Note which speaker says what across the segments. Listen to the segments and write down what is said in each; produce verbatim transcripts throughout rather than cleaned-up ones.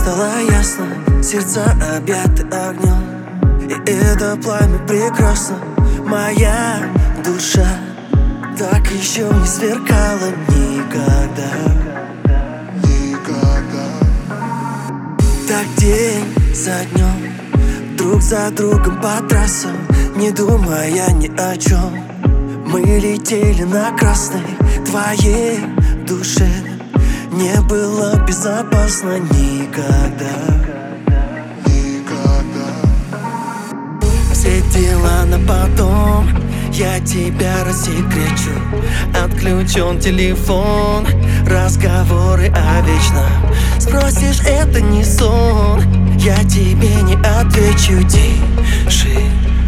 Speaker 1: стало ясно, сердца объяты огнем, и это пламя прекрасно. Моя душа так еще не сверкала никогда.
Speaker 2: Никогда.
Speaker 1: Так день за днем, друг за другом по трассам, не думая ни о чем, мы летели на красной. Твоей душе не было безопасно никогда.
Speaker 2: Никогда.
Speaker 1: Все дела на потом, я тебя рассекречу. Отключен телефон, разговоры о вечном. Спросишь, это не сон, я тебе не отвечу. Тишина.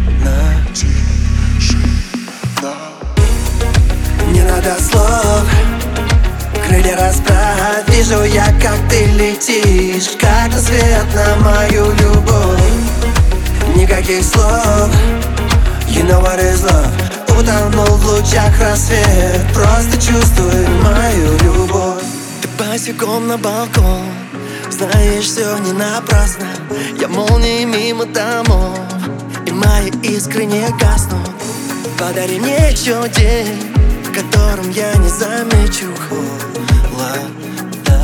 Speaker 2: Тишина.
Speaker 1: Не надо слов, крылья расправь. Вижу я, как ты летишь, как свет на мою любовь. Никаких слов, you know what is love. Утонул в лучах рассвет, просто чувствуй мою любовь. Ты босиком на балкон, знаешь, все не напрасно. Я молнией мимо домов, и мои искры не гаснут. Подари мне еще день, в котором я не замечу холода.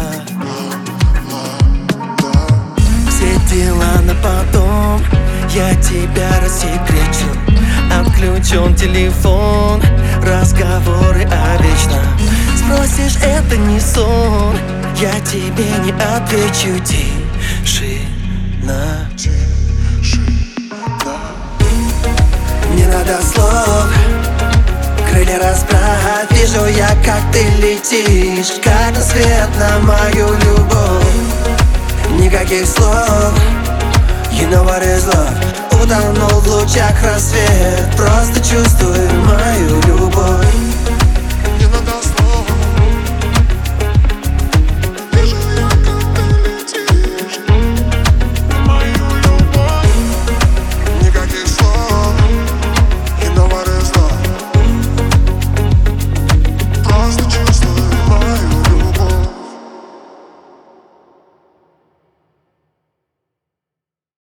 Speaker 1: Все дела на потом, я тебя рассекречу. Отключен телефон, разговоры о вечном. Спросишь, это не сон, я тебе не отвечу. Тишина. Не надо слов, крылья расправь. Вижу я, как ты летишь, как свет на мою любовь. Никаких слов, you know what is love. Утонул в лучах рассвет, просто чувствуй мою любовь.